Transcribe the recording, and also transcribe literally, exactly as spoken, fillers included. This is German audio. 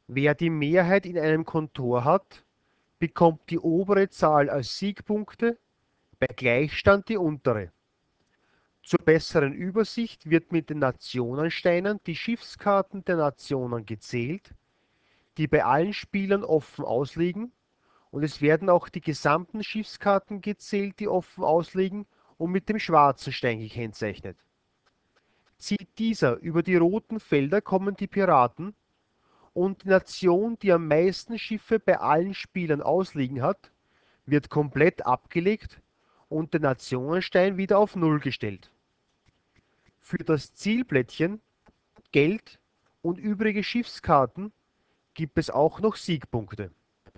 Wer die Mehrheit in einem Kontor hat, bekommt die obere Zahl als Siegpunkte, bei Gleichstand die untere. Zur besseren Übersicht wird mit den Nationensteinen die Schiffskarten der Nationen gezählt, die bei allen Spielern offen ausliegen, und es werden auch die gesamten Schiffskarten gezählt, die offen ausliegen und mit dem schwarzen Stein gekennzeichnet. Zieht dieser über die roten Felder, kommen die Piraten, und die Nation, die am meisten Schiffe bei allen Spielern ausliegen hat, wird komplett abgelegt und der Nationenstein wieder auf Null gestellt. Für das Zielplättchen, Geld und übrige Schiffskarten gibt es auch noch Siegpunkte.